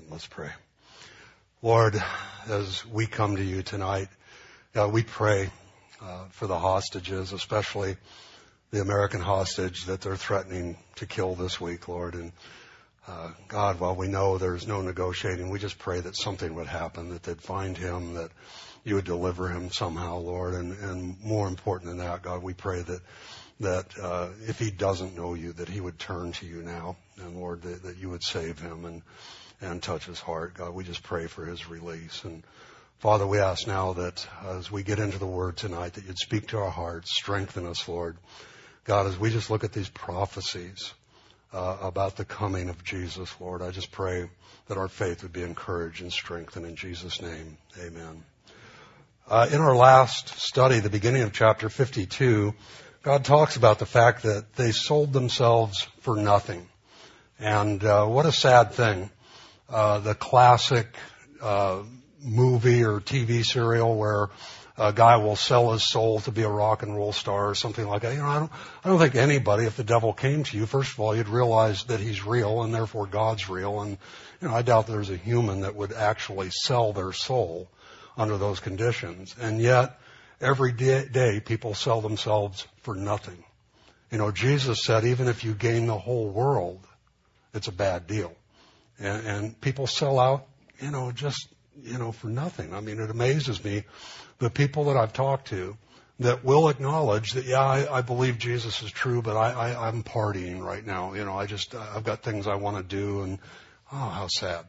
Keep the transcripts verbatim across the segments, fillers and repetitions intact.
Let's pray. Lord, as we come to you tonight, God, we pray uh, for the hostages, especially the American hostage that they're threatening to kill this week, Lord. And uh, God, while we know there's no negotiating, we just pray that something would happen, that they'd find him, that you would deliver him somehow, Lord. And, and more important than that, God, we pray that that uh, if he doesn't know you, that he would turn to you now. And Lord, that, that you would save him and and touch his heart. God, we just pray for his release. And Father, we ask now that as we get into the word tonight, that you'd speak to our hearts, strengthen us, Lord. God, as we just look at these prophecies uh, about the coming of Jesus, Lord, I just pray that our faith would be encouraged and strengthened in Jesus' name. Amen. Uh, in our last study, the beginning of chapter fifty-two, God talks about the fact that they sold themselves for nothing. And uh, what a sad thing. Uh, the classic uh, movie or T V serial where a guy will sell his soul to be a rock and roll star or something like that. You know, I don't, I don't think anybody, if the devil came to you, first of all, you'd realize that he's real and therefore God's real. And, you know, I doubt there's a human that would actually sell their soul under those conditions. And yet, every day, day people sell themselves for nothing. You know, Jesus said, even if you gain the whole world, it's a bad deal. And, and people sell out, you know, just, you know, for nothing. I mean, it amazes me, the people that I've talked to that will acknowledge that, yeah, I, I believe Jesus is true, but I, I, I'm partying right now. You know, I just, I've got things I want to do, and, oh, how sad.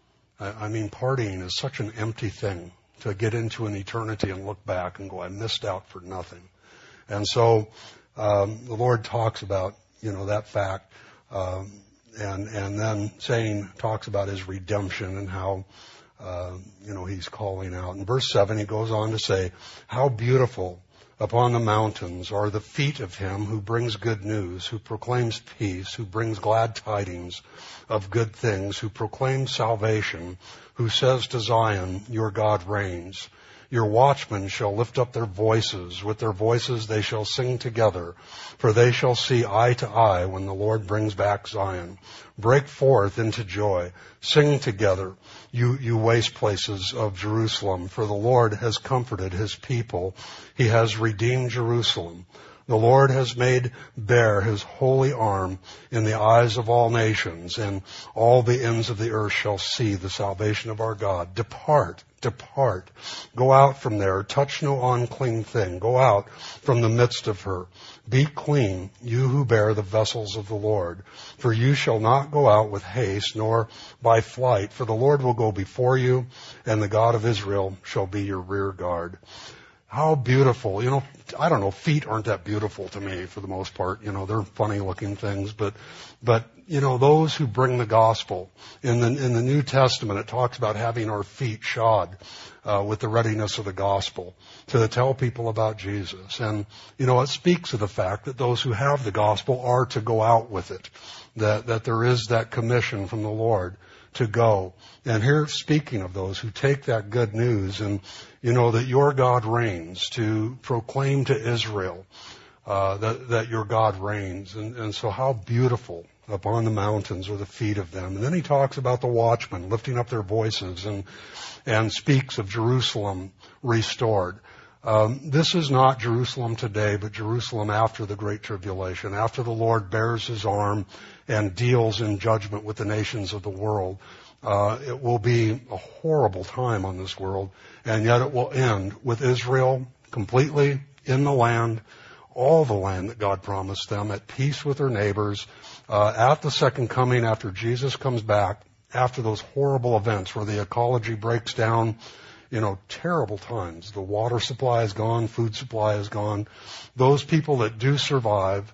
I, I mean, partying is such an empty thing to get into an eternity and look back and go, I missed out for nothing. And so, um, the Lord talks about, you know, that fact. Um, And, and then saying, talks about his redemption and how, uh, you know, he's calling out. In verse seven, he goes on to say, how beautiful upon the mountains are the feet of him who brings good news, who proclaims peace, who brings glad tidings of good things, who proclaims salvation, who says to Zion, your God reigns. Your watchmen shall lift up their voices. With their voices they shall sing together, for they shall see eye to eye when the Lord brings back Zion. Break forth into joy. Sing together, you, you waste places of Jerusalem, for the Lord has comforted his people. He has redeemed Jerusalem. The Lord has made bare his holy arm in the eyes of all nations, and all the ends of the earth shall see the salvation of our God. Depart, depart. Go out from there. Touch no unclean thing. Go out from the midst of her. Be clean, you who bear the vessels of the Lord. For you shall not go out with haste, nor by flight. For the Lord will go before you, and the God of Israel shall be your rear guard. How beautiful. You know, I don't know, feet aren't that beautiful to me for the most part. You know, they're funny looking things, but, but, you know, those who bring the gospel in the, in the New Testament, it talks about having our feet shod, uh, with the readiness of the gospel to tell people about Jesus. And, you know, it speaks of the fact that those who have the gospel are to go out with it, that, that there is that commission from the Lord to go. And here, speaking of those who take that good news and, you know, that your God reigns, to proclaim to Israel uh, that, that your God reigns. And, and so how beautiful upon the mountains are the feet of them. And then he talks about the watchmen lifting up their voices and, and speaks of Jerusalem restored. Um, this is not Jerusalem today, but Jerusalem after the Great Tribulation, after the Lord bears his arm and deals in judgment with the nations of the world. Uh, it will be a horrible time on this world, and yet it will end with Israel completely in the land, all the land that God promised them, at peace with their neighbors, uh, at the second coming after Jesus comes back, after those horrible events where the ecology breaks down. You know, terrible times. The water supply is gone, food supply is gone. Those people that do survive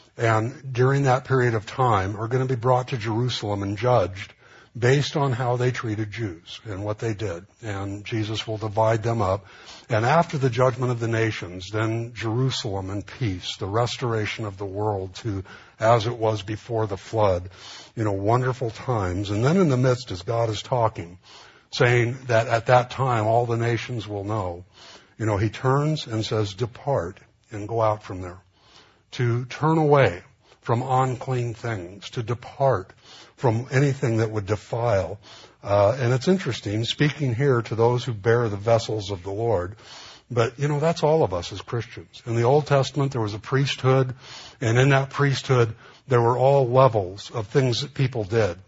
and during that period of time are going to be brought to Jerusalem and judged based on how they treated Jews and what they did. And Jesus will divide them up. And after the judgment of the nations, then Jerusalem and peace, the restoration of the world to as it was before the flood. You know, wonderful times. And then in the midst, as God is talking, saying that at that time all the nations will know, you know, he turns and says, depart and go out from there. To turn away from unclean things, to depart from anything that would defile. Uh, and it's interesting, speaking here to those who bear the vessels of the Lord. But, you know, that's all of us as Christians. In the Old Testament, there was a priesthood, and in that priesthood, there were all levels of things that people did.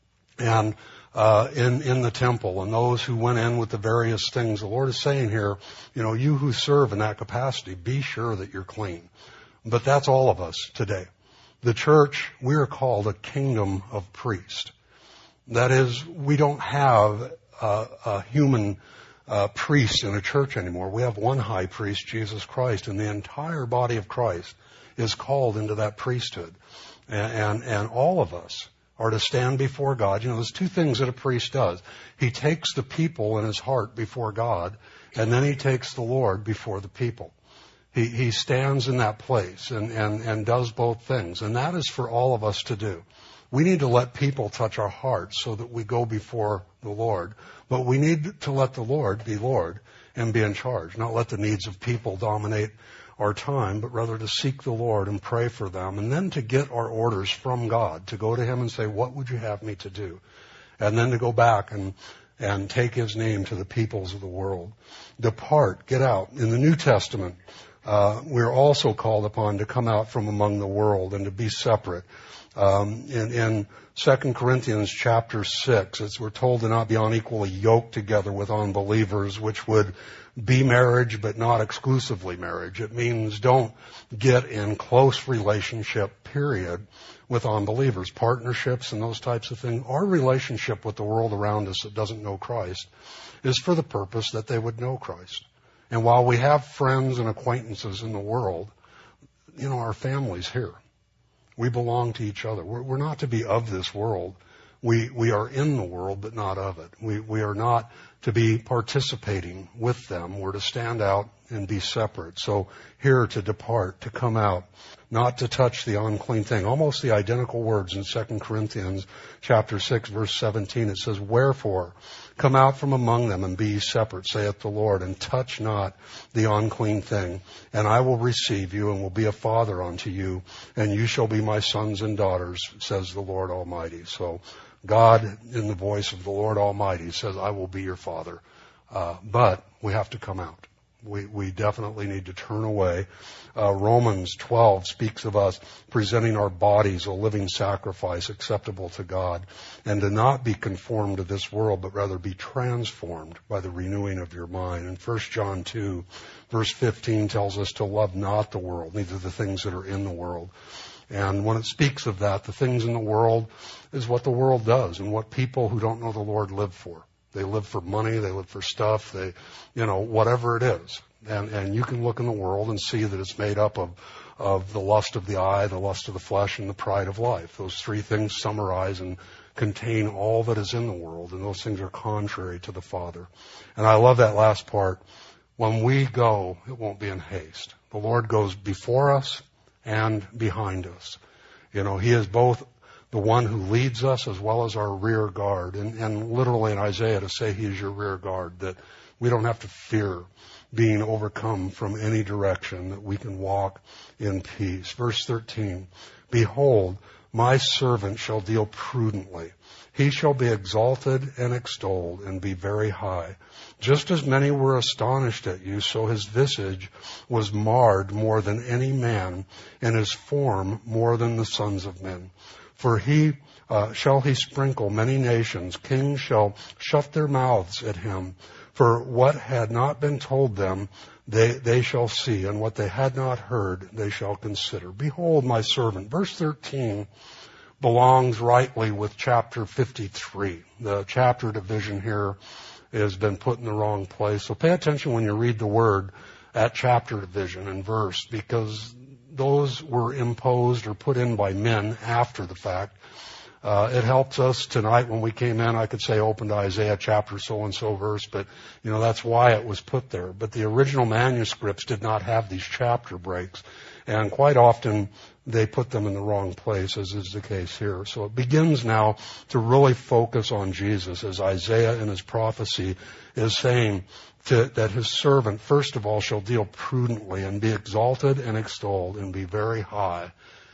And uh in in the temple, and those who went in with the various things, the Lord is saying here, you know, you who serve in that capacity, be sure that you're clean. But that's all of us today. The church, we are called a kingdom of priests. That is, we don't have a, a human uh, priest in a church anymore. We have one high priest, Jesus Christ, and the entire body of Christ is called into that priesthood. And, and, and all of us are to stand before God. You know, there's two things that a priest does. He takes the people in his heart before God, and then he takes the Lord before the people. He, he stands in that place and, and, and does both things. And that is for all of us to do. We need to let people touch our hearts so that we go before the Lord. But we need to let the Lord be Lord and be in charge, not let the needs of people dominate our time, but rather to seek the Lord and pray for them, and then to get our orders from God, to go to Him and say, what would you have me to do? And then to go back and, and take His name to the peoples of the world. Depart, get out. In the New Testament, uh, we're also called upon to come out from among the world and to be separate. Um, in, in Second Corinthians chapter six, it's, we're told to not be unequally yoked together with unbelievers, which would be marriage, but not exclusively marriage. It means don't get in close relationship, period, with unbelievers, partnerships and those types of things. Our relationship with the world around us that doesn't know Christ is for the purpose that they would know Christ. And while we have friends and acquaintances in the world, you know, our family's here. We belong to each other. We're, we're not to be of this world. We, we are in the world, but not of it. We, we are not to be participating with them. We're to stand out and be separate. So here to depart, to come out, not to touch the unclean thing. Almost the identical words in Second Corinthians chapter six, verse seventeen. It says, wherefore, come out from among them and be separate, saith the Lord, and touch not the unclean thing. And I will receive you and will be a father unto you, and you shall be my sons and daughters, says the Lord Almighty. So God, in the voice of the Lord Almighty, says, I will be your father. Uh, but we have to come out. We, we definitely need to turn away. Uh, Romans twelve speaks of us presenting our bodies a living sacrifice acceptable to God, and to not be conformed to this world, but rather be transformed by the renewing of your mind. And First John two, verse fifteen tells us to love not the world, neither the things that are in the world. And when it speaks of that, the things in the world is what the world does and what people who don't know the Lord live for. They live for money, they live for stuff, they, you know, whatever it is. And, and you can look in the world and see that it's made up of, of the lust of the eye, the lust of the flesh, and the pride of life. Those three things summarize and contain all that is in the world, and those things are contrary to the Father. And I love that last part. When we go, it won't be in haste. The Lord goes before us and behind us. You know, He is both the one who leads us as well as our rear guard. And, and literally in Isaiah to say He is your rear guard, that we don't have to fear being overcome from any direction, that we can walk in peace. Verse thirteen, behold, my servant shall deal prudently. He shall be exalted and extolled and be very high. Just as many were astonished at you, so his visage was marred more than any man, and his form more than the sons of men. For he uh, shall he sprinkle many nations. Kings shall shut their mouths at him. For what had not been told them, they, they shall see, and what they had not heard, they shall consider. Behold, my servant. Verse thirteen belongs rightly with chapter fifty-three. The chapter division here has been put in the wrong place. So pay attention when you read the word at chapter division and verse, because those were imposed or put in by men after the fact. Uh, it helps us tonight when we came in. I could say open to Isaiah chapter so-and-so verse, but, you know, that's why it was put there. But the original manuscripts did not have these chapter breaks. And quite often they put them in the wrong place, as is the case here. So it begins now to really focus on Jesus, as Isaiah in his prophecy is saying to, that his servant, first of all, shall deal prudently and be exalted and extolled and be very high.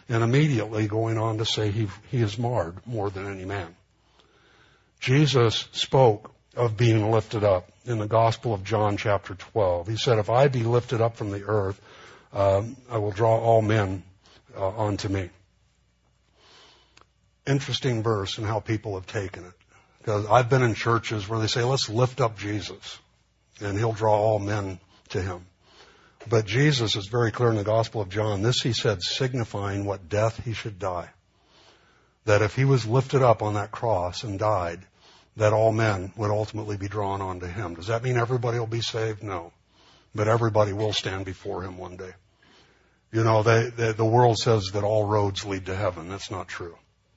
and immediately going on to say he, he is marred more than any man. Jesus spoke of being lifted up in the Gospel of John chapter twelve. He said, if I be lifted up from the earth, um, I will draw all men uh, onto me. Interesting verse and how people have taken it. Because I've been in churches where they say, let's lift up Jesus, and he'll draw all men to him. But Jesus is very clear in the Gospel of John. This he said, signifying what death he should die. That if he was lifted up on that cross and died, that all men would ultimately be drawn onto him. Does that mean everybody will be saved? No. But everybody will stand before him one day. You know, they, they, the world says that all roads lead to heaven. That's not true.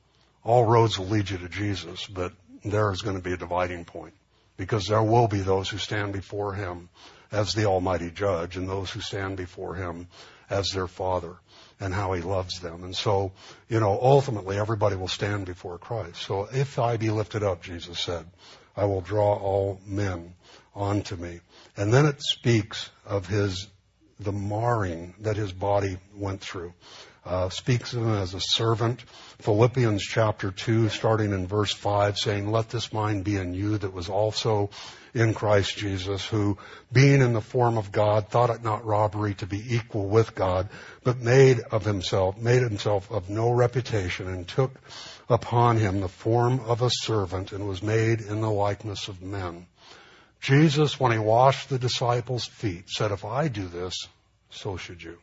All roads will lead you to Jesus, but there is going to be a dividing point. Because there will be those who stand before him as the Almighty Judge, and those who stand before him as their Father, and how he loves them. And so, you know, ultimately everybody will stand before Christ. So if I be lifted up, Jesus said, I will draw all men onto me. And then it speaks of his, the marring that his body went through. Uh, speaks of him as a servant. Philippians chapter two, starting in verse five, saying, let this mind be in you that was also in Christ Jesus, who, being in the form of God, thought it not robbery to be equal with God, but made of himself, made himself of no reputation, and took upon him the form of a servant, and was made in the likeness of men. Jesus, when he washed the disciples' feet, said, if I do this, so should you.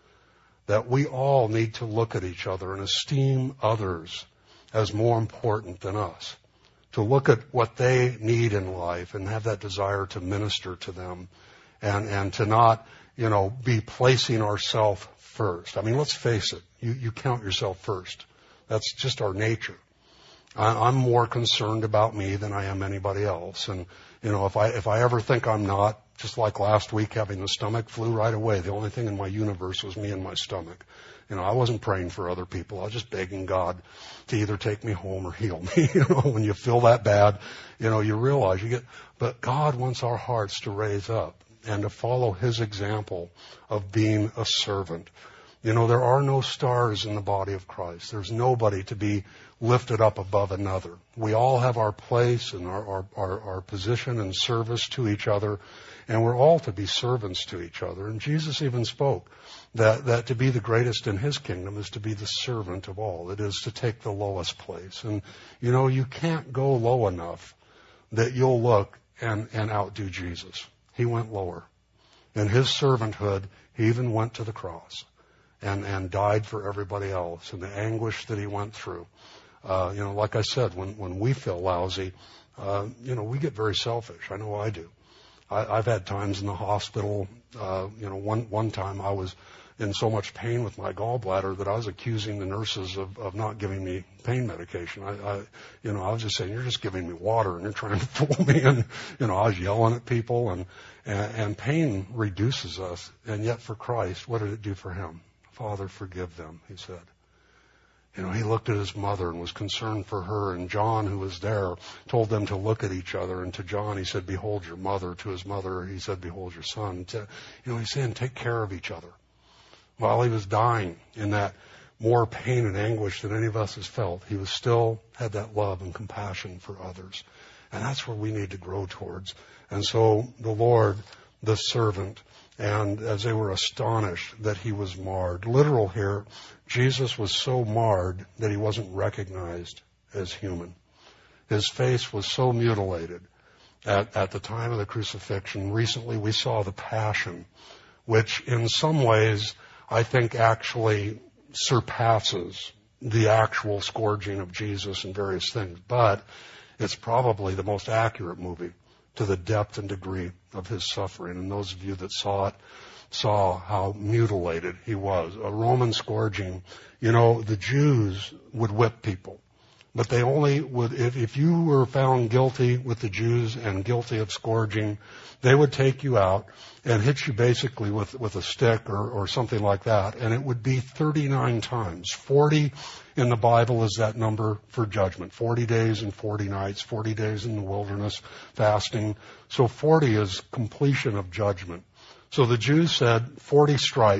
That we all need to look at each other and esteem others as more important than us. To look at what they need in life and have that desire to minister to them, and, and to not, you know, be placing ourselves first. I mean, let's face it. You, you count yourself first. That's just our nature. I, I'm more concerned about me than I am anybody else. And, you know, if I, if I ever think I'm not, just like last week having the stomach flu right away, the only thing in my universe was me and my stomach. You know, I wasn't praying for other people. I was just begging God to either take me home or heal me. You know, when you feel that bad, you know, you realize you get, but God wants our hearts to raise up and to follow his example of being a servant. You know, there are no stars in the body of Christ. There's nobody to be lifted up above another. We all have our place and our, our, our, our position and service to each other, and we're all to be servants to each other. And Jesus even spoke that, that to be the greatest in his kingdom is to be the servant of all. It is to take the lowest place. And, you know, you can't go low enough that you'll look and, and outdo Jesus. He went lower. In his servanthood, he even went to the cross and, and died for everybody else, and the anguish that he went through. Uh, you know, like I said, when, when we feel lousy, uh, you know, we get very selfish. I know I do. I, I've had times in the hospital, uh, you know, one, one time I was in so much pain with my gallbladder that I was accusing the nurses of, of not giving me pain medication. I, I, you know, I was just saying, you're just giving me water and you're trying to fool me. And, you know, I was yelling at people, and, and, and pain reduces us. And yet for Christ, what did it do for him? Father, forgive them, he said. You know, he looked at his mother and was concerned for her. And John, who was there, told them to look at each other. And to John, he said, behold your mother. To his mother, he said, behold your son. To, you know, he's saying, take care of each other. While he was dying in that more pain and anguish than any of us has felt, he was still had that love and compassion for others. And that's where we need to grow towards. And so the Lord, the servant, and as they were astonished that he was marred. Literal here, Jesus was so marred that he wasn't recognized as human. His face was so mutilated at, at the time of the crucifixion. Recently we saw the Passion, which in some ways I think actually surpasses the actual scourging of Jesus and various things. But it's probably the most accurate movie to the depth and degree of his suffering. And those of you that saw it saw how mutilated he was. A Roman scourging, you know, the Jews would whip people. But they only would, if, if you were found guilty with the Jews and guilty of scourging, they would take you out and hit you basically with, with a stick or, or something like that. And it would be thirty-nine times. forty in the Bible is that number for judgment. forty days and forty nights, forty days in the wilderness, fasting. So forty is completion of judgment. So the Jews said forty stripes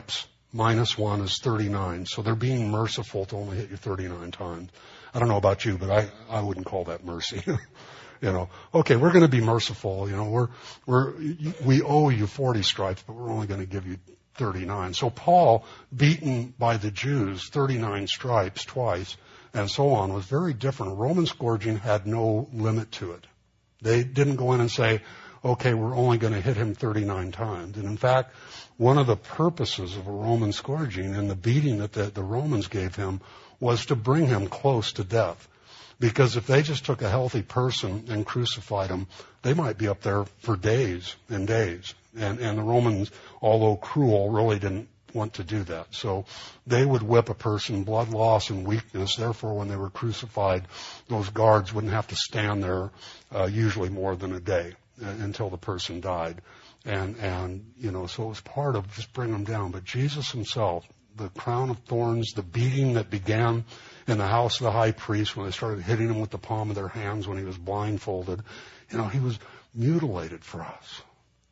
minus one is thirty-nine. So they're being merciful to only hit you thirty-nine times. I don't know about you, but I, I wouldn't call that mercy. You know, okay, we're going to be merciful. You know, we're, we're, we owe you forty stripes, but we're only going to give you thirty-nine. So Paul, beaten by the Jews, thirty-nine stripes twice, and so on, was very different. Roman scourging had no limit to it. They didn't go in and say, okay, we're only going to hit him thirty-nine times. And in fact, one of the purposes of a Roman scourging and the beating that the, the Romans gave him was to bring him close to death. Because if they just took a healthy person and crucified him, they might be up there for days and days. And, and the Romans, although cruel, really didn't want to do that. So they would whip a person, blood loss and weakness. Therefore, when they were crucified, those guards wouldn't have to stand there uh, usually more than a day uh, until the person died. And, and, you know, so it was part of just bringing them down. But Jesus himself, the crown of thorns, the beating that began in the house of the high priest when they started hitting him with the palm of their hands when he was blindfolded, you know, he was mutilated for us.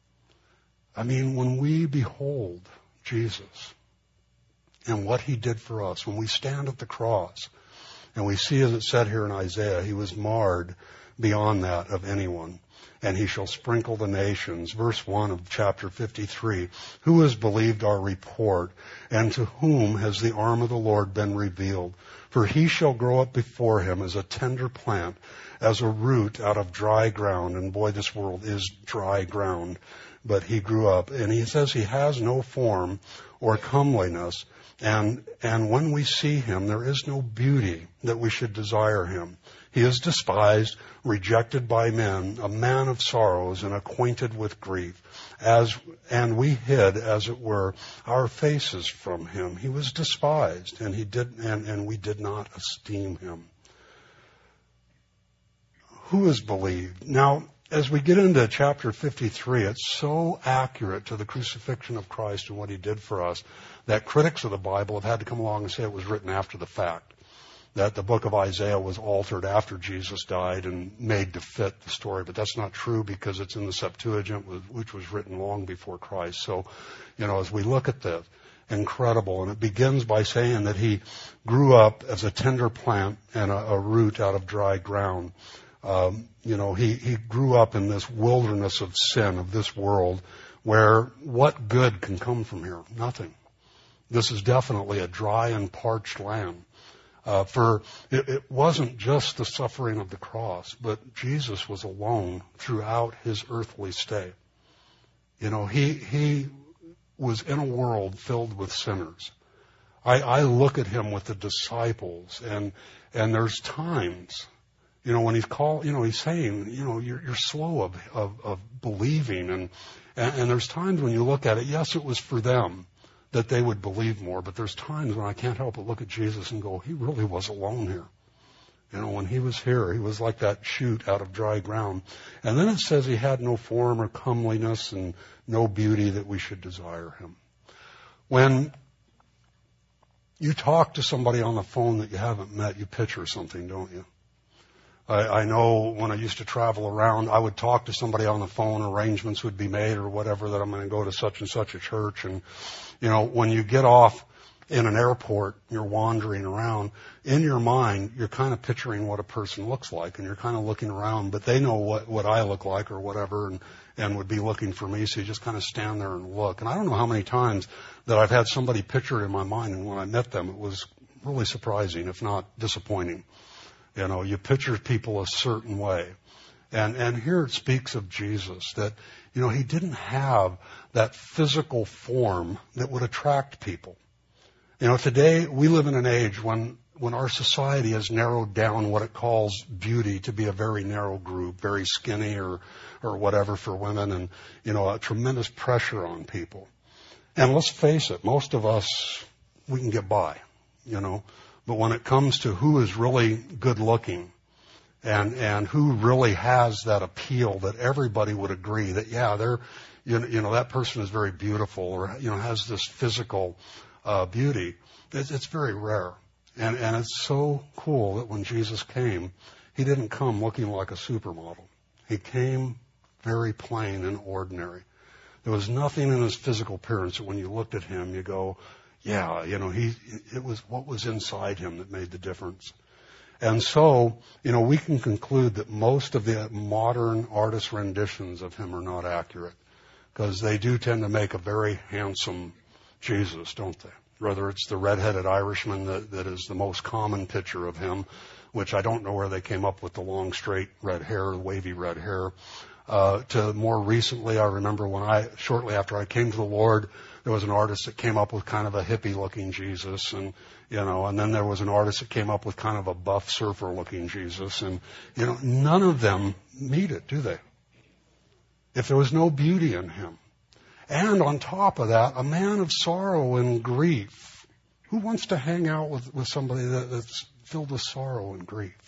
I mean, when we behold Jesus and what he did for us, when we stand at the cross and we see, as it said here in Isaiah, he was marred beyond that of anyone. And he shall sprinkle the nations. Verse one of chapter fifty-three. Who has believed our report, and to whom has the arm of the Lord been revealed? For he shall grow up before him as a tender plant, as a root out of dry ground. And boy, this world is dry ground. But he grew up, and he says he has no form or comeliness. And, and when we see him, there is no beauty that we should desire him. He is despised, rejected by men, a man of sorrows and acquainted with grief. As, and we hid, as it were, our faces from him. He was despised, and he did, and, and we did not esteem him. Who has believed? Now, as we get into chapter fifty-three, it's so accurate to the crucifixion of Christ and what he did for us that critics of the Bible have had to come along and say it was written after the fact. That the book of Isaiah was altered after Jesus died and made to fit the story. But that's not true because it's in the Septuagint, which was written long before Christ. So, you know, as we look at this, incredible. And it begins by saying that he grew up as a tender plant and a, a root out of dry ground. Um, you know, he, he grew up in this wilderness of sin of this world where what good can come from here? Nothing. This is definitely a dry and parched land. Uh, for it, it wasn't just the suffering of the cross, but Jesus was alone throughout his earthly stay. You know, he he was in a world filled with sinners. I, I look at him with the disciples, and and there's times, you know, when he's called, you know, he's saying, you know, you're you're slow of of, of believing, and, and and there's times when you look at it, yes, it was for them that they would believe more. But there's times when I can't help but look at Jesus and go, he really was alone here. You know, when he was here, he was like that shoot out of dry ground. And then it says he had no form or comeliness and no beauty that we should desire him. When you talk to somebody on the phone that you haven't met, you picture something, don't you? I, I know when I used to travel around, I would talk to somebody on the phone, arrangements would be made or whatever, that I'm going to go to such and such a church. And, you know, when you get off in an airport, you're wandering around, in your mind, you're kind of picturing what a person looks like, and you're kind of looking around, but they know what, what I look like or whatever, and, and would be looking for me, so you just kind of stand there and look. And I don't know how many times that I've had somebody pictured in my mind, and when I met them, it was really surprising, if not disappointing. You know, you picture people a certain way. And, and here it speaks of Jesus, that, you know, he didn't have that physical form that would attract people. You know, today we live in an age when, when our society has narrowed down what it calls beauty to be a very narrow group, very skinny or, or whatever for women, and, you know, a tremendous pressure on people. And let's face it, most of us, we can get by, you know. But when it comes to who is really good looking and, and who really has that appeal that everybody would agree that, yeah, they're, you know, you know that person is very beautiful or, you know, has this physical uh, beauty, it's, it's very rare. And, and it's so cool that when Jesus came, he didn't come looking like a supermodel. He came very plain and ordinary. There was nothing in his physical appearance that when you looked at him, you go, Yeah, you know, he, it was what was inside him that made the difference. And so, you know, we can conclude that most of the modern artist renditions of him are not accurate, because they do tend to make a very handsome Jesus, don't they? Whether it's the red-headed Irishman that, that is the most common picture of him, which I don't know where they came up with the long, straight red hair, wavy red hair, uh, to more recently, I remember when I, shortly after I came to the Lord, there was an artist that came up with kind of a hippie-looking Jesus, and, you know, and then there was an artist that came up with kind of a buff surfer-looking Jesus, and, you know, none of them meet it, do they? If there was no beauty in him. And on top of that, a man of sorrow and grief. Who wants to hang out with, with somebody that, that's filled with sorrow and grief?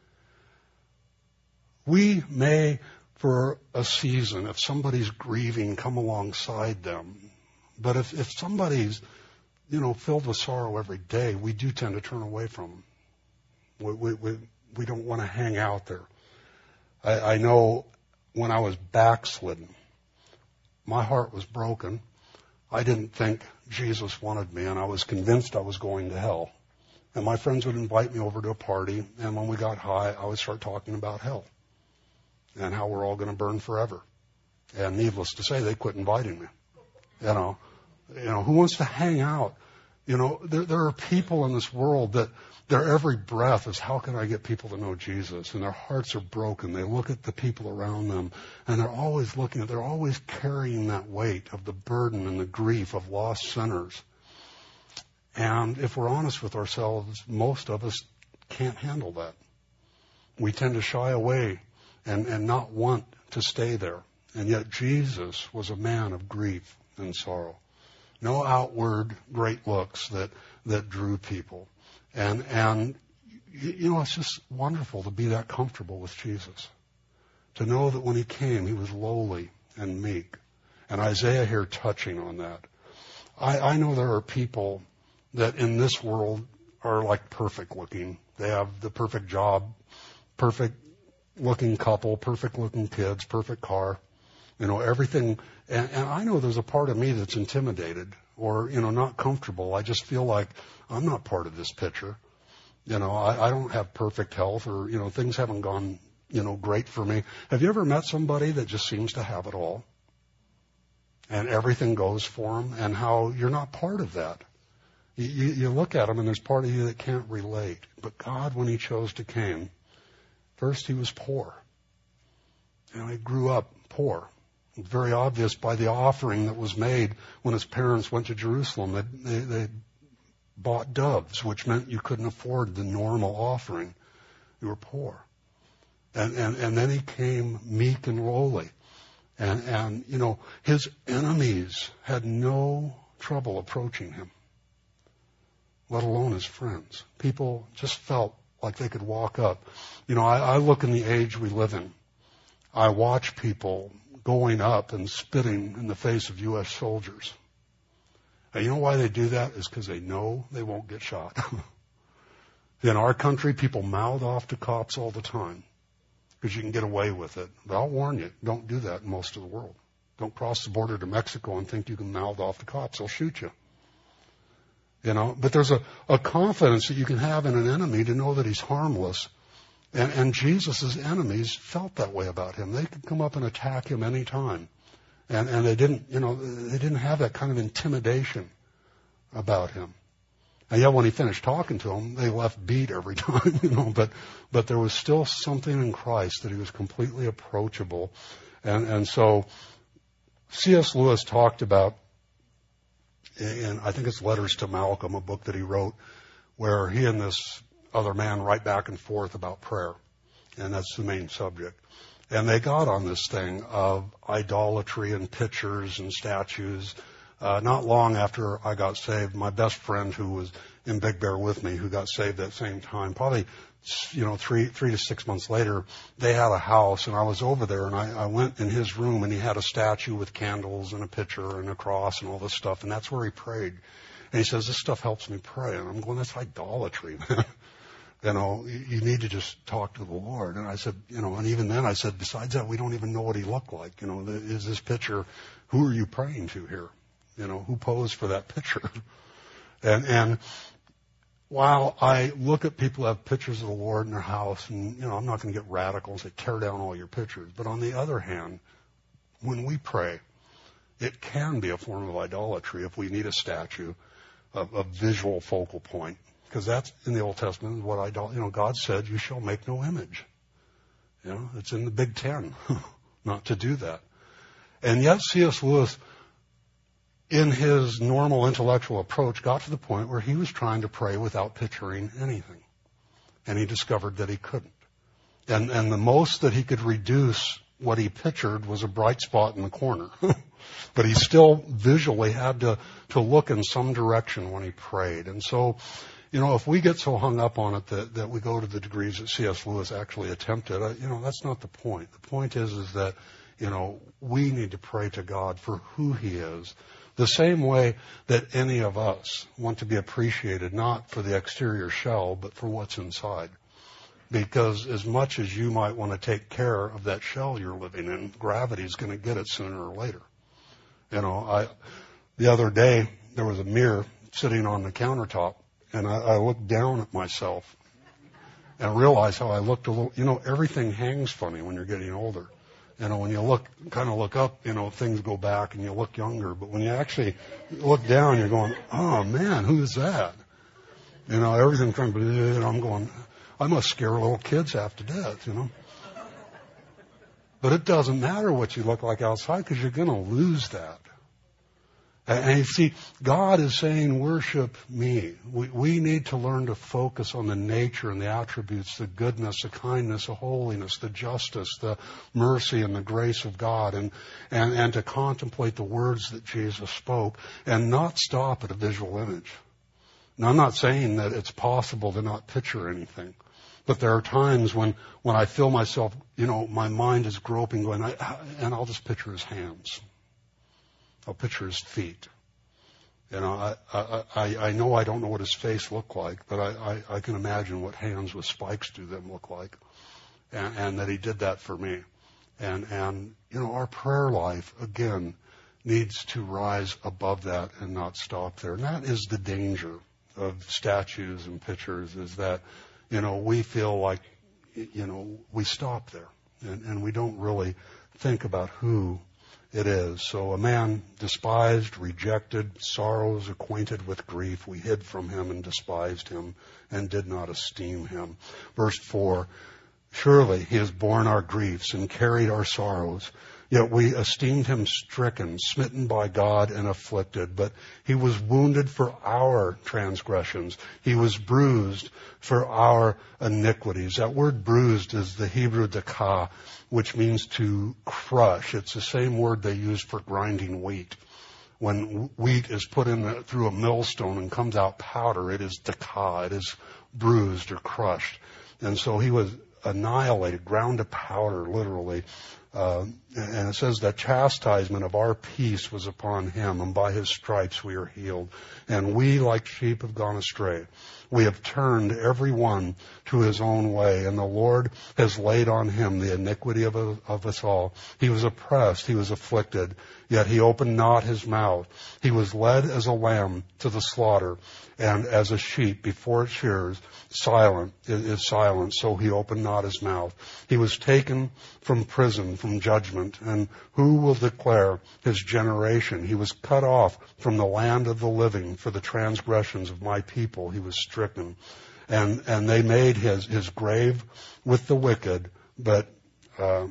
We may, for a season, if somebody's grieving, come alongside them. But if, if somebody's, you know, filled with sorrow every day, we do tend to turn away from them. We, we, we, we don't want to hang out there. I, I know when I was backslidden, my heart was broken. I didn't think Jesus wanted me, and I was convinced I was going to hell. And my friends would invite me over to a party, and when we got high, I would start talking about hell and how we're all going to burn forever. And needless to say, they quit inviting me. You know, you know, who wants to hang out? You know, there, there are people in this world that their every breath is, how can I get people to know Jesus? And their hearts are broken. They look at the people around them, and they're always looking at, they're always carrying that weight of the burden and the grief of lost sinners. And if we're honest with ourselves, most of us can't handle that. We tend to shy away and, and not want to stay there. And yet Jesus was a man of grief and sorrow. No outward great looks that, that drew people. And, and, you know, it's just wonderful to be that comfortable with Jesus. To know that when he came, he was lowly and meek. And Isaiah here touching on that. I, I know there are people that in this world are like perfect looking. They have the perfect job, perfect looking couple, perfect looking kids, perfect car. You know, everything. And, and I know there's a part of me that's intimidated or, you know, not comfortable. I just feel like I'm not part of this picture. You know, I, I don't have perfect health or, you know, things haven't gone, you know, great for me. Have you ever met somebody that just seems to have it all? And everything goes for them, and how you're not part of that. You, you, you look at them and there's part of you that can't relate. But God, when he chose to came, first he was poor. You know, he grew up poor. It's very obvious by the offering that was made when his parents went to Jerusalem. They, they, they bought doves, which meant you couldn't afford the normal offering. You were poor. And, and, and then he came meek and lowly. And, and, you know, his enemies had no trouble approaching him, let alone his friends. People just felt like they could walk up. You know, I, I look in the age we live in. I watch people going up and spitting in the face of U S soldiers. And you know why they do that? Is because they know they won't get shot. In our country, people mouth off to cops all the time because you can get away with it. But I'll warn you, don't do that in most of the world. Don't cross the border to Mexico and think you can mouth off to cops. They'll shoot you. You know, but there's a, a confidence that you can have in an enemy to know that he's harmless. And, and Jesus' enemies felt that way about him. They could come up and attack him any time. And, and they didn't, you know, they didn't have that kind of intimidation about him. And yet when he finished talking to them, they left beat every time, you know, but, but there was still something in Christ that he was completely approachable. And, and so C S Lewis talked about, in I think it's Letters to Malcolm, a book that he wrote, where he and this other man write back and forth about prayer. And that's the main subject. And they got on this thing of idolatry and pictures and statues. Uh, not long after I got saved, my best friend who was in Big Bear with me, who got saved at the same time, probably, you know, three, three to six months later, they had a house, and I was over there, and I, I went in his room, and he had a statue with candles and a picture and a cross and all this stuff, and that's where he prayed. And he says, this stuff helps me pray. And I'm going, that's idolatry, man. You know, you need to just talk to the Lord. And I said, you know, and even then I said, besides that, we don't even know what he looked like. You know, is this picture, who are you praying to here? You know, who posed for that picture? And, and while I look at people who have pictures of the Lord in their house, and, you know, I'm not going to get radical and say, tear down all your pictures. But on the other hand, when we pray, it can be a form of idolatry if we need a statue, a, a visual focal point. Because that's in the Old Testament what idol, you know, God said, you shall make no image. You know, it's in the Big Ten not to do that. And yet C S. Lewis, in his normal intellectual approach, got to the point where he was trying to pray without picturing anything. And he discovered that he couldn't. And, and the most that he could reduce what he pictured was a bright spot in the corner. But he still visually had to, to look in some direction when he prayed. And so, you know, if we get so hung up on it that, that we go to the degrees that C S. Lewis actually attempted, you know, that's not the point. The point is, is that, you know, we need to pray to God for who He is, the same way that any of us want to be appreciated, not for the exterior shell, but for what's inside. Because as much as you might want to take care of that shell you're living in, gravity's going to get it sooner or later. You know, I, the other day, there was a mirror sitting on the countertop, and I, I looked down at myself and realized how I looked a little, you know, everything hangs funny when you're getting older. You know, when you look, kind of look up, you know, things go back and you look younger. But when you actually look down, you're going, oh man, who's that? You know, everything kind of, and I'm going, I must scare little kids half to death, you know. But it doesn't matter what you look like outside because you're going to lose that. And you see, God is saying, worship me. We, we need to learn to focus on the nature and the attributes, the goodness, the kindness, the holiness, the justice, the mercy and the grace of God, and, and, and to contemplate the words that Jesus spoke and not stop at a visual image. Now, I'm not saying that it's possible to not picture anything. But there are times when, when I feel myself, you know, my mind is groping, going, I, and I'll just picture His hands. I'll picture His feet. You know, I, I, I, I know I don't know what His face looked like, but I, I, I can imagine what hands with spikes do them look like. And, and that He did that for me. And, and, you know, our prayer life, again, needs to rise above that and not stop there. And that is the danger of statues and pictures, is that, you know, we feel like, you know, we stop there. And, and we don't really think about who it is. So a man despised, rejected, sorrows, acquainted with grief. We hid from Him and despised Him and did not esteem Him. Verse four, surely He has borne our griefs and carried our sorrows. Yet we esteemed Him stricken, smitten by God, and afflicted. But He was wounded for our transgressions. He was bruised for our iniquities. That word bruised is the Hebrew dakah, which means to crush. It's the same word they use for grinding wheat. When wheat is put in the, through a millstone and comes out powder, it is dakah. It is bruised or crushed. And so He was annihilated, ground to powder, literally. Uh, and it says that chastisement of our peace was upon Him, and by His stripes we are healed. And we, like sheep, have gone astray. We have turned every one to his own way, and the Lord has laid on Him the iniquity of, of us all. He was oppressed, He was afflicted, yet He opened not His mouth. He was led as a lamb to the slaughter, and as a sheep before its shearers, silent is silent, so He opened not His mouth. He was taken from prison, from judgment, and who will declare His generation? He was cut off from the land of the living. For the transgressions of my people He was stricken. And and they made his, his grave with the wicked, but uh,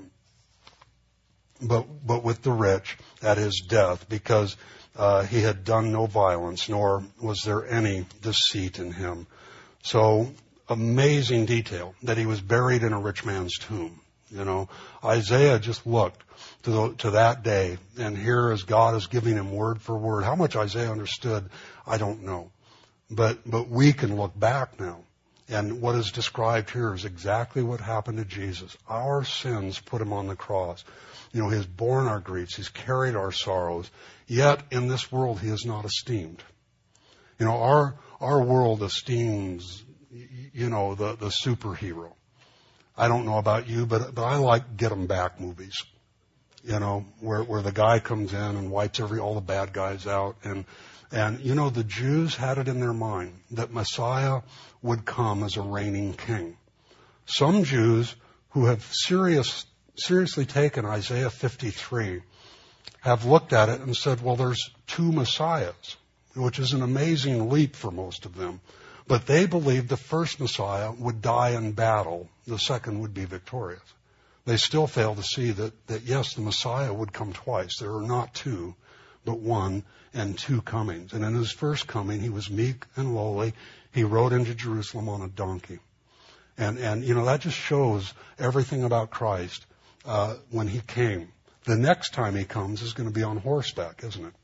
but but with the rich at His death, because uh, He had done no violence, nor was there any deceit in Him. So amazing detail that He was buried in a rich man's tomb. You know, Isaiah just looked to the, to that day, and here as God is giving him word for word. How much Isaiah understood, I don't know. But, but we can look back now. And what is described here is exactly what happened to Jesus. Our sins put Him on the cross. You know, He has borne our griefs. He's carried our sorrows. Yet in this world He is not esteemed. You know, our, our world esteems, you know, the, the superhero. I don't know about you, but, but I like get 'em back movies. You know, where, where the guy comes in and wipes every, all the bad guys out. And, And, you know, the Jews had it in their mind that Messiah would come as a reigning king. Some Jews who have serious, seriously taken Isaiah fifty-three have looked at it and said, well, there's two Messiahs, which is an amazing leap for most of them. But they believed the first Messiah would die in battle. The second would be victorious. They still fail to see that, that, yes, the Messiah would come twice. There are not two, but one and two comings. And in his first coming, he was meek and lowly. He rode into Jerusalem on a donkey. And, and you know, that just shows everything about Christ uh, when he came. The next time he comes is going to be on horseback, isn't it?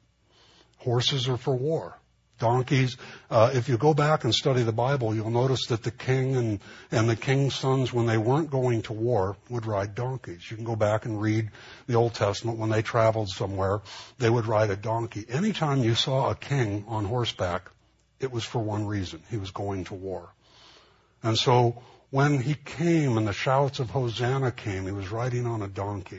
Horses are for war. Donkeys, uh, if you go back and study the Bible, you'll notice that the king and, and the king's sons, when they weren't going to war, would ride donkeys. You can go back and read the Old Testament. When they traveled somewhere, they would ride a donkey. Anytime you saw a king on horseback, it was for one reason. He was going to war. And so when he came and the shouts of Hosanna came, he was riding on a donkey.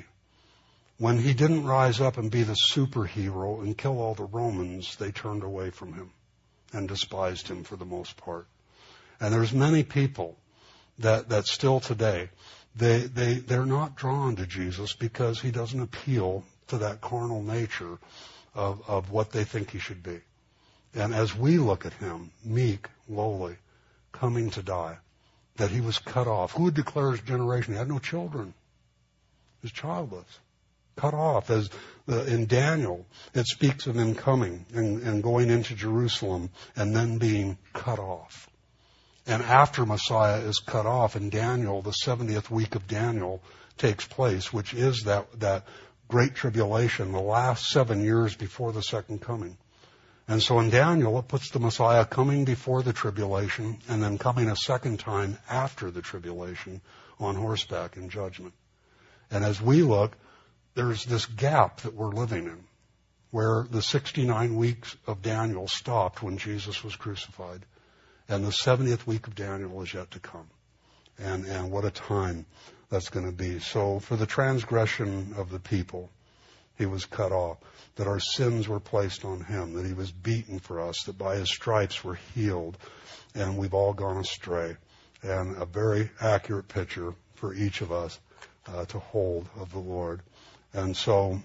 When he didn't rise up and be the superhero and kill all the Romans, they turned away from him and despised him for the most part. And there's many people that, that still today, they, they, they're not drawn to Jesus because he doesn't appeal to that carnal nature of, of what they think he should be. And as we look at him, meek, lowly, coming to die, that he was cut off. Who would declare his generation? He had no children. He was childless. Cut off. As the, in Daniel, it speaks of him coming and, and going into Jerusalem and then being cut off. And after Messiah is cut off in Daniel, the seventieth week of Daniel takes place, which is that, that great tribulation, the last seven years before the second coming. And so in Daniel, it puts the Messiah coming before the tribulation and then coming a second time after the tribulation on horseback in judgment. And as we look, there's this gap that we're living in where the sixty-nine weeks of Daniel stopped when Jesus was crucified. And the seventieth week of Daniel is yet to come. And, and what a time that's going to be. So for the transgression of the people, he was cut off, that our sins were placed on him, that he was beaten for us, that by his stripes we're healed, and we've all gone astray. And a very accurate picture for each of us uh, to hold of the Lord. And so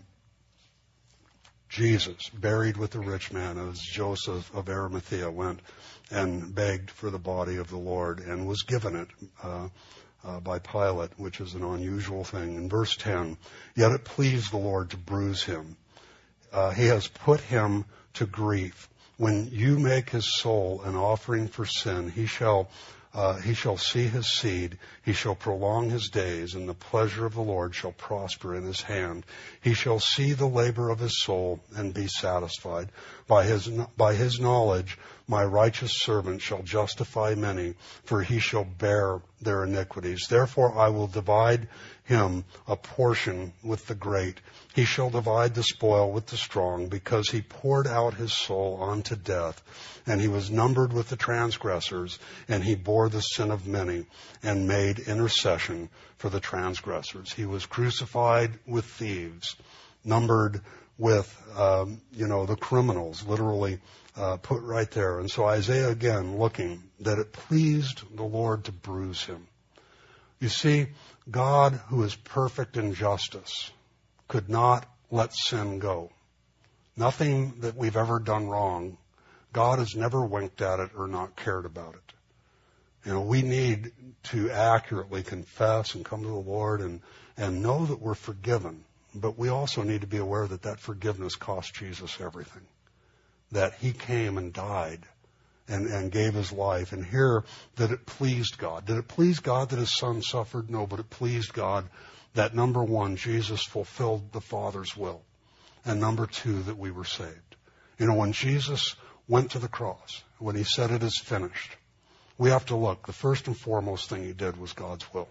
Jesus, buried with the rich man, as Joseph of Arimathea went and begged for the body of the Lord and was given it uh, uh, by Pilate, which is an unusual thing. In verse ten, yet it pleased the Lord to bruise him. Uh, he has put him to grief. When you make his soul an offering for sin, he shall Uh, he shall see his seed, he shall prolong his days, and the pleasure of the Lord shall prosper in his hand. He shall see the labor of his soul and be satisfied. By his, by his knowledge, my righteous servant shall justify many, for he shall bear their iniquities. Therefore I will divide him a portion with the great. He shall divide the spoil with the strong, because he poured out his soul unto death, and he was numbered with the transgressors, and he bore the sin of many, and made intercession for the transgressors. He was crucified with thieves, numbered with, um, you know, the criminals, literally uh, put right there. And so Isaiah, again, looking that it pleased the Lord to bruise him. You see, God, who is perfect in justice, could not let sin go. Nothing that we've ever done wrong, God has never winked at it or not cared about it. You know, we need to accurately confess and come to the Lord and, and know that we're forgiven. But we also need to be aware that that forgiveness cost Jesus everything. That he came and died and, and gave his life. And here, that it pleased God. Did it please God that his son suffered? No, but it pleased God that, number one, Jesus fulfilled the Father's will. And number two, that we were saved. You know, when Jesus went to the cross, when he said it is finished, we have to look. The first and foremost thing he did was God's will.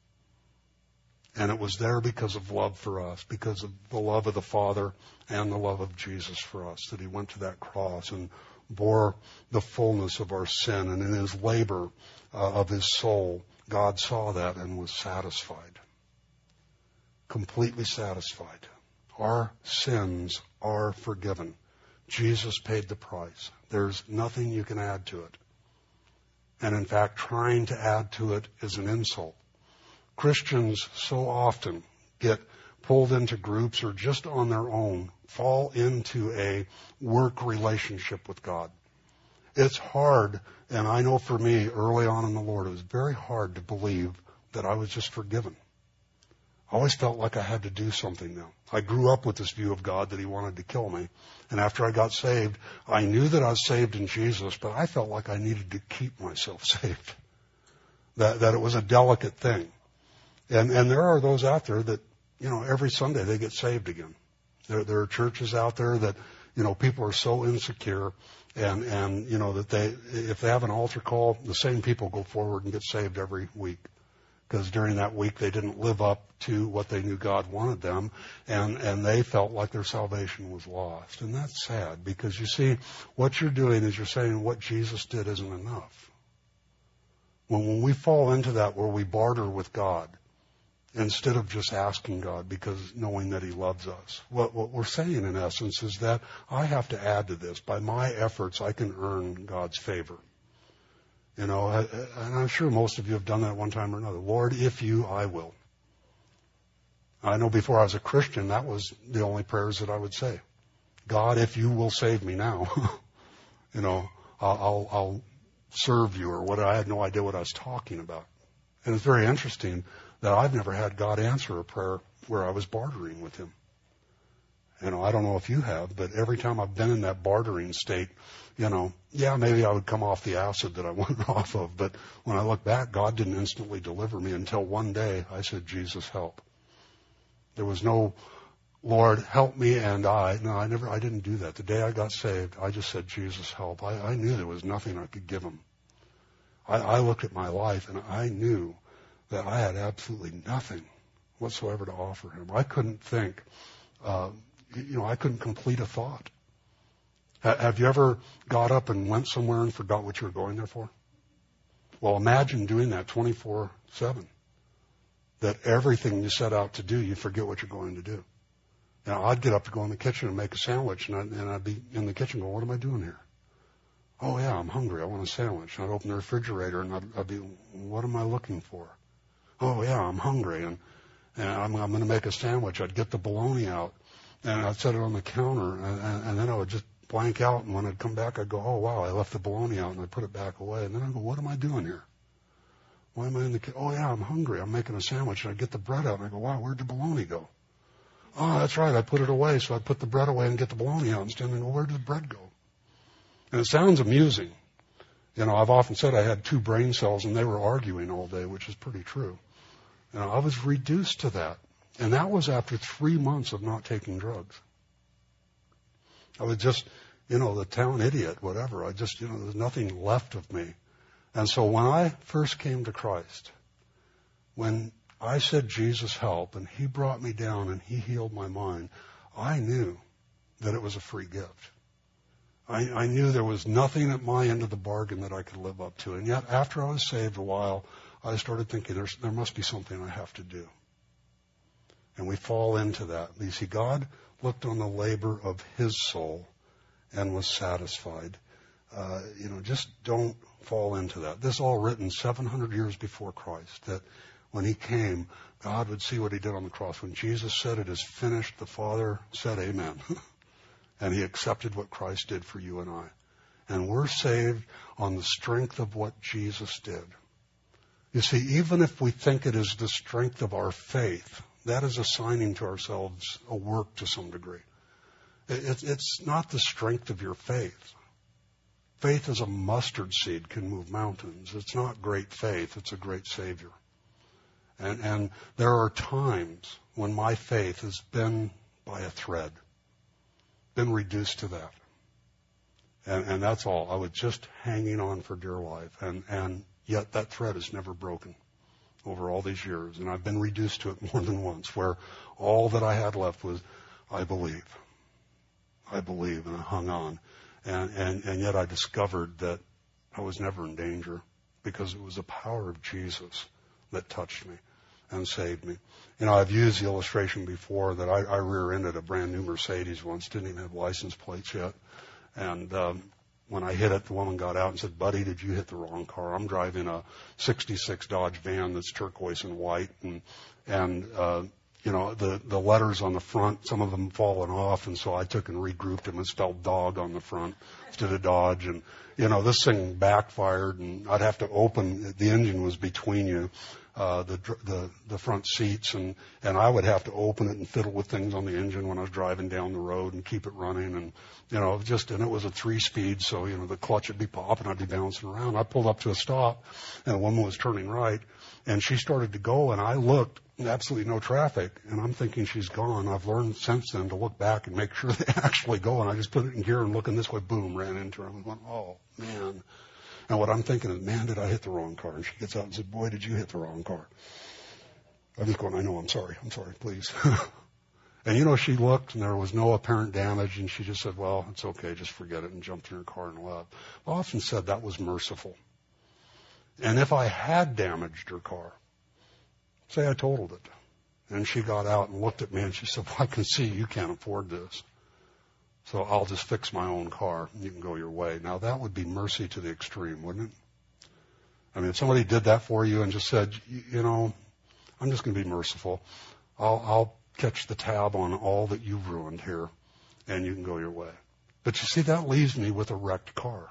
And it was there because of love for us, because of the love of the Father and the love of Jesus for us, that he went to that cross and bore the fullness of our sin. And in his labor uh, of his soul, God saw that and was satisfied. Completely satisfied. Our sins are forgiven Jesus paid the price. There's nothing you can add to it. And in fact, trying to add to it is an insult. Christians so often get pulled into groups or just on their own, fall into a work relationship with God. It's hard, and I know for me, early on in the Lord, it was very hard to believe that I was just forgiven. I always felt like I had to do something now. I grew up with this view of God that He wanted to kill me. And after I got saved, I knew that I was saved in Jesus, but I felt like I needed to keep myself saved. That, that it was a delicate thing. And, and there are those out there that, you know, every Sunday they get saved again. There, there are churches out there that, you know, people are so insecure and, and, you know, that they, if they have an altar call, the same people go forward and get saved every week. Because during that week they didn't live up to what they knew God wanted them, and, and they felt like their salvation was lost. And that's sad, because you see, what you're doing is you're saying what Jesus did isn't enough. When, when we fall into that where we barter with God, instead of just asking God because knowing that He loves us, what, what we're saying in essence is that I have to add to this. By my efforts, I can earn God's favor. You know, and I'm sure most of you have done that one time or another. Lord, if you, I will. I know before I was a Christian, that was the only prayers that I would say. God, if you will save me now, you know, I'll, I'll, I'll serve you, or what. I had no idea what I was talking about. And it's very interesting that I've never had God answer a prayer where I was bartering with Him. You know, I don't know if you have, but every time I've been in that bartering state, you know, yeah, maybe I would come off the acid that I went off of, but when I look back, God didn't instantly deliver me until one day I said, Jesus, help. There was no, Lord, help me and I. No, I never, I didn't do that. The day I got saved, I just said, Jesus, help. I, I knew there was nothing I could give Him. I, I looked at my life and I knew that I had absolutely nothing whatsoever to offer Him. I couldn't think, uh, you know, I couldn't complete a thought. Have you ever got up and went somewhere and forgot what you were going there for? Well, imagine doing that twenty-four seven. That everything you set out to do, you forget what you're going to do. Now, I'd get up to go in the kitchen and make a sandwich, and I'd, and I'd be in the kitchen going, what am I doing here? Oh, yeah, I'm hungry. I want a sandwich. And I'd open the refrigerator, and I'd, I'd be, what am I looking for? Oh, yeah, I'm hungry, and, and I'm, I'm going to make a sandwich. I'd get the bologna out, and I'd set it on the counter, and, and, and then I would just blank out, and when I'd come back, I'd go, oh, wow, I left the bologna out, and I'd put it back away. And then I'd go, what am I doing here? Why am I in the kitchen? Oh, yeah, I'm hungry. I'm making a sandwich, and I'd get the bread out, and I go, wow, where'd the bologna go? Oh, that's right, I put it away, so I'd put the bread away and get the bologna out instead, and go, where did the bread go? And it sounds amusing. You know, I've often said I had two brain cells, and they were arguing all day, which is pretty true. You know, I was reduced to that, and that was after three months of not taking drugs. I was just, you know, the town idiot, whatever. I just, you know, there's nothing left of me. And so when I first came to Christ, when I said, Jesus, help, and He brought me down and He healed my mind, I knew that it was a free gift. I, I knew there was nothing at my end of the bargain that I could live up to. And yet, after I was saved a while, I started thinking there's, there must be something I have to do. And we fall into that. You see, God looked on the labor of His soul and was satisfied. Uh, you know, just don't fall into that. This is all written seven hundred years before Christ, that when He came, God would see what He did on the cross. When Jesus said it is finished, the Father said amen. And He accepted what Christ did for you and I. And we're saved on the strength of what Jesus did. You see, even if we think it is the strength of our faith, that is assigning to ourselves a work to some degree. It, it's not the strength of your faith. Faith as a mustard seed can move mountains. It's not great faith, it's a great Savior. And, and there are times when my faith has been by a thread, been reduced to that. And, and that's all. I was just hanging on for dear life. And, and yet that thread is never broken over all these years. And I've been reduced to it more than once, where all that I had left was, I believe. I believe, and I hung on. And, and, and yet I discovered that I was never in danger, because it was the power of Jesus that touched me. and saved me. You know, I've used the illustration before that I, I rear-ended a brand new Mercedes once, didn't even have license plates yet. And um, when I hit it, the woman got out and said, "Buddy, did you hit the wrong car? I'm driving a sixty-six Dodge van that's turquoise and white, and and uh, you know the the letters on the front, some of them fallen off, and so I took and regrouped them and spelled dog on the front instead of Dodge, and you know this thing backfired, and I'd have to open the engine was between you." Uh, the, the, the front seats, and, and I would have to open it and fiddle with things on the engine when I was driving down the road and keep it running. And, you know, just, and it was a three speed. So, you know, the clutch would be popping. I'd be bouncing around. I pulled up to a stop and a woman was turning right and she started to go and I looked, absolutely no traffic. And I'm thinking she's gone. I've learned since then to look back and make sure they actually go. And I just put it in gear and looking this way, boom, ran into her and went, oh man. And what I'm thinking is, man, did I hit the wrong car? And she gets out and said, boy, did you hit the wrong car? I'm just going, I know, I'm sorry. I'm sorry, please. And, you know, she looked and there was no apparent damage. And she just said, well, it's okay. Just forget it, and jumped in her car and left. I often said that was merciful. And if I had damaged her car, say I totaled it, and she got out and looked at me and she said, well, I can see you can't afford this. So I'll just fix my own car and you can go your way. Now that would be mercy to the extreme, wouldn't it? I mean, if somebody did that for you and just said, you, you know, I'm just going to be merciful. I'll, I'll catch the tab on all that you've ruined here and you can go your way. But you see, that leaves me with a wrecked car.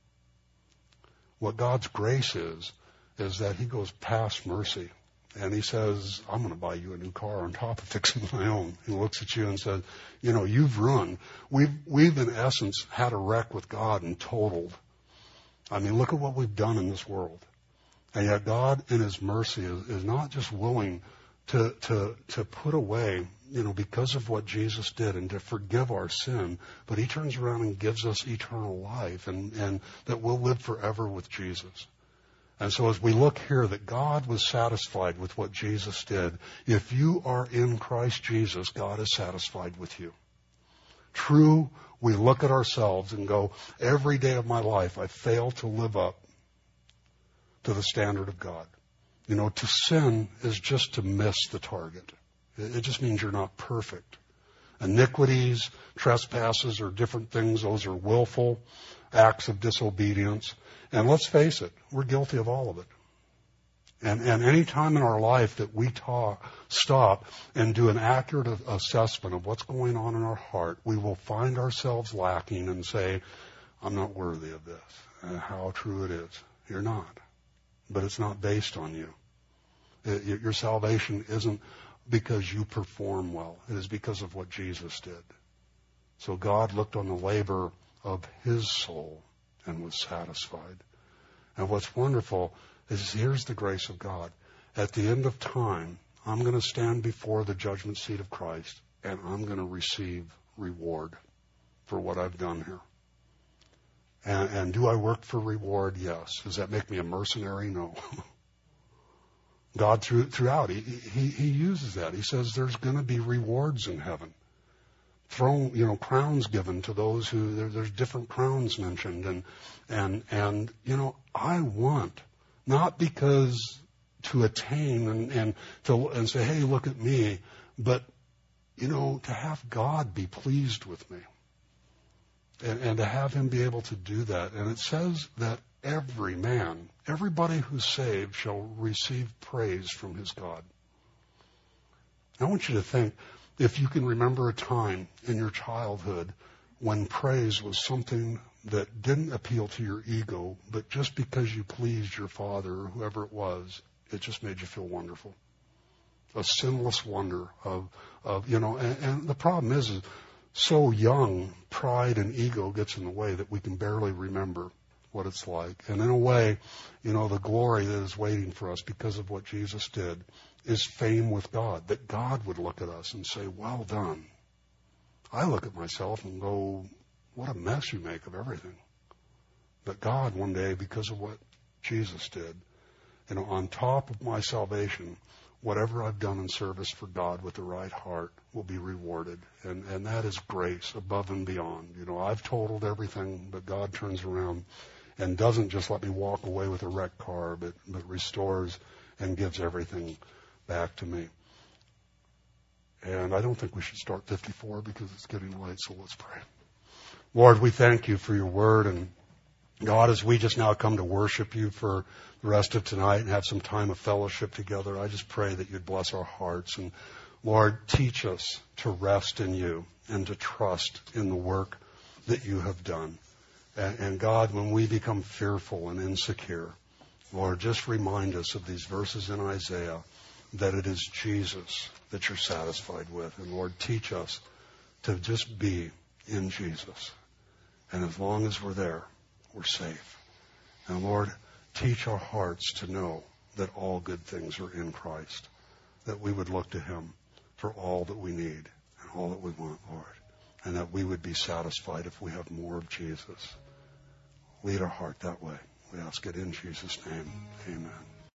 What God's grace is, is that he goes past mercy. And he says, I'm going to buy you a new car on top of fixing my own. He looks at you and says, you know, you've ruined. We've, we've in essence had a wreck with God and totaled. I mean, look at what we've done in this world. And yet God in his mercy is, is not just willing to, to, to put away, you know, because of what Jesus did and to forgive our sin, but he turns around and gives us eternal life and, and that we'll live forever with Jesus. And so as we look here that God was satisfied with what Jesus did, if you are in Christ Jesus, God is satisfied with you. True, we look at ourselves and go, every day of my life I fail to live up to the standard of God. You know, to sin is just to miss the target. It just means you're not perfect. Iniquities, trespasses are different things. Those are willful acts of disobedience. And let's face it, we're guilty of all of it. And, and any time in our life that we talk, stop and do an accurate assessment of what's going on in our heart, we will find ourselves lacking and say, I'm not worthy of this. And how true it is. You're not. But it's not based on you. It, your salvation isn't because you perform well. It is because of what Jesus did. So God looked on the labor of his soul and was satisfied. And what's wonderful is here's the grace of God. At the end of time, I'm going to stand before the judgment seat of Christ and I'm going to receive reward for what I've done here. And, and do I work for reward? Yes. Does that make me a mercenary? No. God through, throughout, he, he, he uses that. He says there's going to be rewards in heaven. Throne, you know, crowns given to those who, there, there's different crowns mentioned. And, and, and, you know, I want, not because to attain and, and to, and say, hey, look at me, but, you know, to have God be pleased with me. And, and to have him be able to do that. And it says that every man, everybody who's saved shall receive praise from his God. I want you to think, if you can remember a time in your childhood when praise was something that didn't appeal to your ego, but just because you pleased your father or whoever it was, it just made you feel wonderful. A sinless wonder of, of you know, and, and the problem is, is so young, pride and ego gets in the way that we can barely remember what it's like. And in a way, you know, the glory that is waiting for us because of what Jesus did is fame with God, that God would look at us and say, well done. I look at myself and go, what a mess you make of everything. But God one day, because of what Jesus did, you know, on top of my salvation, whatever I've done in service for God with the right heart will be rewarded. And, and that is grace above and beyond. You know, I've totaled everything, but God turns around and doesn't just let me walk away with a wrecked car, but, but restores and gives everything back to me. And I don't think we should start fifty-four because it's getting late, so let's pray. Lord, we thank you for your word. And God, as we just now come to worship you for the rest of tonight and have some time of fellowship together, I just pray that you'd bless our hearts. And Lord, teach us to rest in you and to trust in the work that you have done. And, and God, when we become fearful and insecure, Lord, just remind us of these verses in Isaiah that it is Jesus that you're satisfied with. And Lord, teach us to just be in Jesus. And as long as we're there, we're safe. And Lord, teach our hearts to know that all good things are in Christ, that we would look to him for all that we need and all that we want, Lord, and that we would be satisfied if we have more of Jesus. Lead our heart that way. We ask it in Jesus' name. Amen.